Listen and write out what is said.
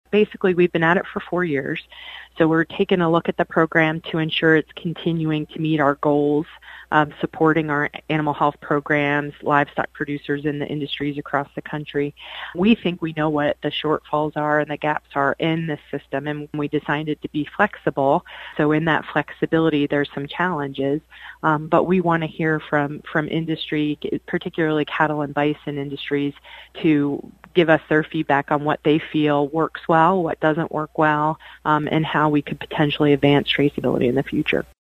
basically we've been at it for 4 years. So we're taking a look at the program to ensure it's continuing to meet our goals of supporting our animal health programs, livestock producers in the industries across the country. We think we know what the shortfalls are and the gaps are in this system, and we decided to be flexible. So in that flexibility, there's some challenges, but we want to hear from industry, particularly cattle and bison industries, to give us their feedback on what they feel works well, what doesn't work well, and how we could potentially advance traceability in the future.